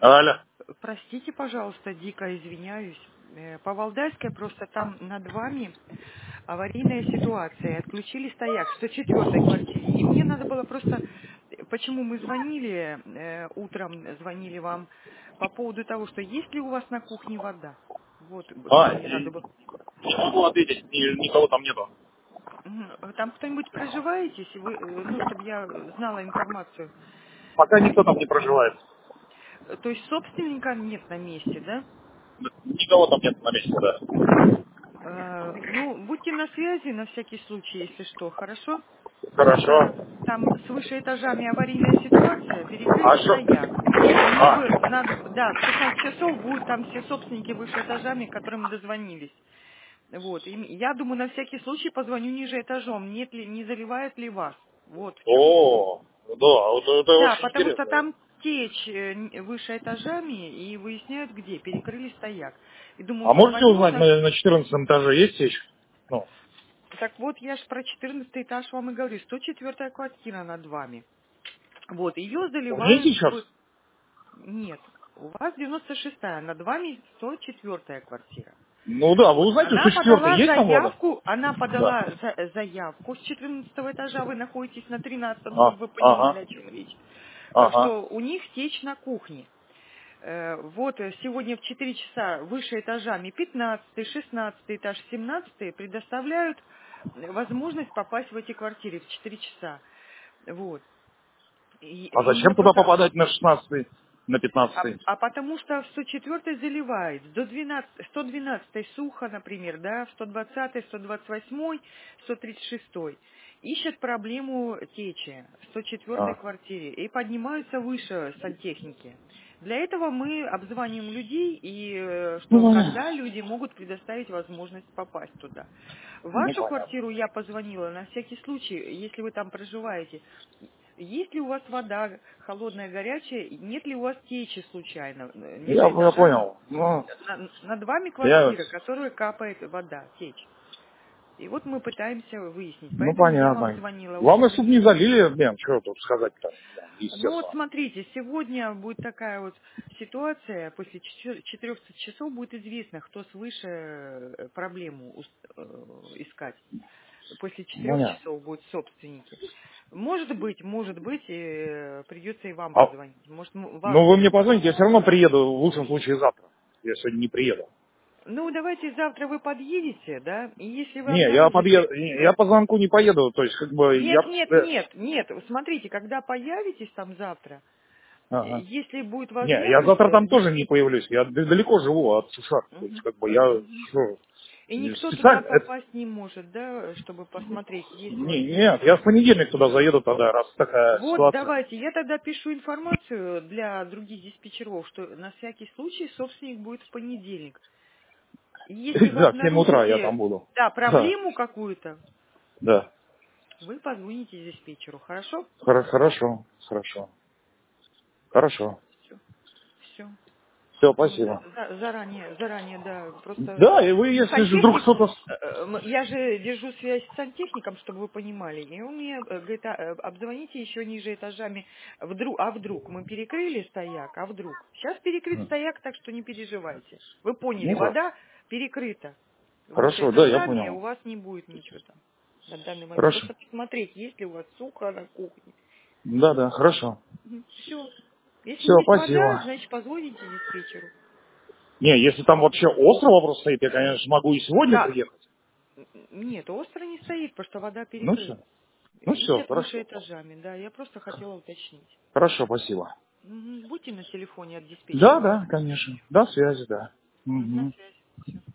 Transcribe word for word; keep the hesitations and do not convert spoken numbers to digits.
Алло. Простите, пожалуйста, дико извиняюсь. Э, По Валдайской просто там над вами аварийная ситуация. Отключили стояк в сто четвёртой квартире. И мне надо было просто... э, Почему мы звонили, э, утром звонили вам по поводу того, что есть ли у вас на кухне вода. Вот что А, мне и- надо было. не могу ответить, ни- никого там нету. Мгм. Там кто-нибудь проживаете, если вы, э, ну, чтобы я знала информацию. Пока никто там не проживает. Э, То есть собственника нет на месте, да? Никого там нет на месте, да. Э, Ну, будьте на связи на всякий случай, если что, хорошо? Хорошо. Просто там с выше этажами аварийная ситуация, перекрыли А что? стояк. И мне А, бы надо, да, в шестнадцать часов будут там все собственники выше этажами, к которым дозвонились. Вот, и я думаю, на всякий случай позвоню ниже этажом, нет ли, не заливает ли вас. Вот в чем дело. о, да, вот это Да, очень потому что интересно. там течь э, н- выше этажами и выясняют где, перекрыли стояк. И думаю, А можете позвоню узнать, на... на, на четырнадцатом этаже есть сеть? Ну, Так вот, я ж про четырнадцатый этаж вам и говорю, сто четвёртая квартира над вами. Вот, ее мне заливают сейчас? в... Нет, у вас девяносто шестая, над вами сто четвёртая квартира. Ну да, вы Вот, узнаете, она сто четвёртый подала есть там вода? заявку, она Да. подала за- заявку с четырнадцатого этажа, вы находитесь на тринадцатом, А, чтобы вы понимали, ага, о чем речь. Э, ага. Что у них течь на кухне. Э, Вот э, сегодня в четыре часа выше этажами пятнадцатый, шестнадцатый этаж, семнадцатый предоставляют э, возможность попасть в эти квартиры в четыре часа. Вот. И, А и мне зачем туда просто... попадать на шестнадцатый, на А, пятнадцатый? а потому что в сто четвёртой заливает, до двенадцатой, сто двенадцатой сухо, например, да, в сто двадцатой, сто двадцать восьмой, сто тридцать шестой ищут проблему течи в сто четвёртой А. квартире и поднимаются выше сантехники. Для этого мы обзваниваем людей, и э, что Ну, когда люди могут предоставить возможность попасть туда. В ну, вашу понятно. квартиру я позвонила на всякий случай, если вы там проживаете. Есть ли у вас вода холодная, горячая? Нет ли у вас течи случайно э, Я, ниже я этажами? понял. Ну, На- над вами я, квартира, которая капает вода, течь. И вот мы пытаемся выяснить. ну, Поэтому я вам понятно. звонила Главное, утром. чтобы не И- залили, блин, что тут сказать-то, да, Ну вот естественно. смотрите, сегодня будет такая вот ситуация, после четырёх часов будет известно, кто свыше э, проблему ус- э, искать. После четырех Понятно. часов будут собственники. Может быть, может быть, э, придется и вам А, позвонить. Может, м- вам ну, вы будет мне проще. позвоните, я все равно приеду, в лучшем случае, завтра. Я сегодня не приеду. Ну, давайте завтра вы подъедете, да, и если вы Не, я обнаружите... подъеду, не, я по звонку не поеду, то есть, как бы, я... Нет, нет, э, нет, нет, смотрите, когда появитесь там завтра, э, ага. если будет Не, я возможность, завтра то... там тоже не появлюсь, я д- далеко живу от Сушат, то есть, Мгм, как бы, я, мгм. что, И никто туда специально, это- попасть не может, да, чтобы посмотреть, есть у вас не, здесь нет, я в понедельник туда заеду тогда, раз такая Вот, ситуация. давайте, я тогда пишу информацию для других диспетчеров, что на всякий случай собственник будет в понедельник. И если вы Да, в семь утра я обнаружите, там буду. да, Да, проблему какую-то, да. вы позвоните диспетчеру, хорошо? Хоро- Хорошо, хорошо, хорошо. Все, все. Все, Мы спасибо. за- за- заранее, заранее, да, просто Да, и вы, если же вдруг сантехник, что-то... с- э, э, м- я же держу связь с сантехником, чтобы вы понимали, и он мне э, говорит, а, э, обзвоните еще ниже этажами, вдруг, а вдруг, мы перекрыли стояк, а вдруг? Сейчас перекрыт стояк, так что не переживайте. Вы поняли, Ну, ха- вода перекрыта. Выше хорошо, да, я этажами понял. у вас не будет ничего там на данный момент. Хорошо. Просто посмотреть, есть ли у вас сухо на кухне. Да, да, хорошо. Все. Если Все, есть вода, спасибо. значит позвоните диспетчеру. Не, если там вообще остро вопрос стоит, я, конечно, могу и сегодня Да, приехать. нет, остро не стоит, потому что вода Ну все. перекрыта. Ну все, Ищет выше хорошо. этажами, да, я просто хотела уточнить. Хорошо, спасибо. Мгм. Будьте на телефоне от Да, диспетчера. да, конечно. До связи, да. Мгм, на Мгм. связи. Всё.